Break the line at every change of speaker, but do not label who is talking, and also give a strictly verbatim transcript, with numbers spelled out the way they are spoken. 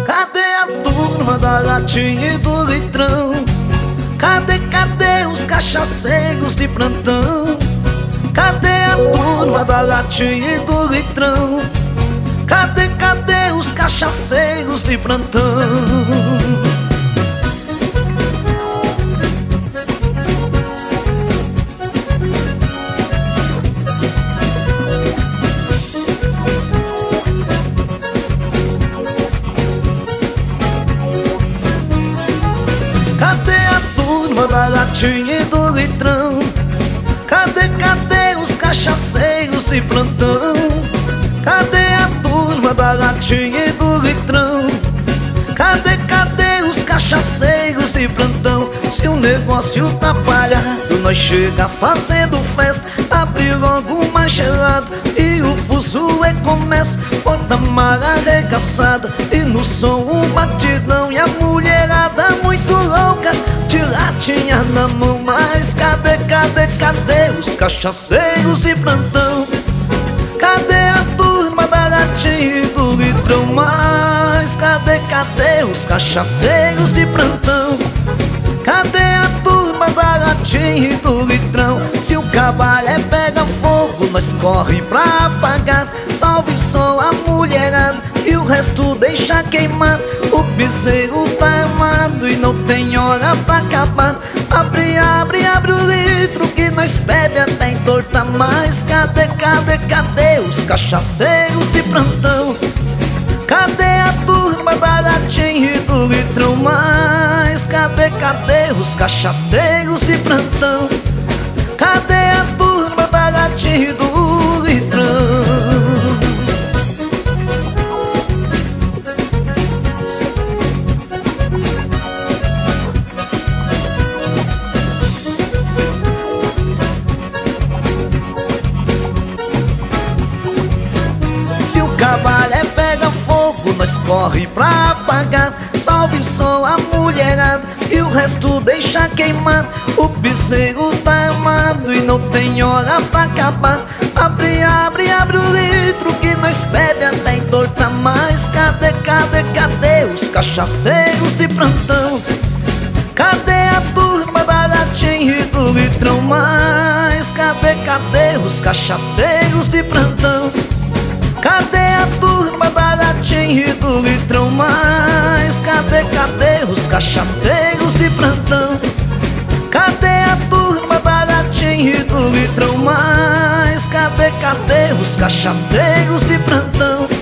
Cadê a turma da latinha e do litrão? Cadê, cadê os cachaceiros de plantão? Cadê a turma da latinha e do litrão? Cadê, cadê os cachaceiros de plantão? Cadê a turma da latinha e do litrão? Cadê, cadê os cachaceiros de plantão? Cadê a turma da latinha e do litrão? Cadê, cadê os cachaceiros de plantão? Se o negócio tá palhado, nós chega fazendo festa, abre logo uma gelada e o fuzuê começa. Bota mala arregaçada e no som um batidão e a mulherada muito louca de latinha na mão. Mas cadê, cadê, cadê os cachaceiros de plantão? Cadê a turma da latinha e do litrão? Mas cadê, cadê os cachaceiros de plantão? Cadê a turma da latinha e do litrão? Se o cabaré pega fogo, nós corre pra apagar. Salve só a mulherada e o resto deixa queimar. O bezerro tá armado e não tem hora pra acabar. Abre, abre, abre o litro que nós bebe até entortar. Mas cadê, cadê, cadê os cachaceiros de plantão? Cadê a turma da latinha e do litrão? Mas cadê, cadê os cachaceiros de plantão? Cadê a turma da latinha e do litrão? Se o cabaré pega fogo, nós corre pra apagar. Salve só a mulherada e o resto deixa queimar. O bezerro tá armado e não tem hora pra acabar. Abre, abre, abre o litro que nós bebe até entortar. Mas cadê, cadê, cadê os cachaceiros de plantão? Cadê a turma da latinha e do litrão? Mas cadê, cadê os cachaceiros de plantão? Cadê a turma da latinha e do litrão? Mas cadê, cadê os cachaceiros de plantão? Cadê a turma da latinha e do litrão? Mas cadê, cadê os cachaceiros de plantão?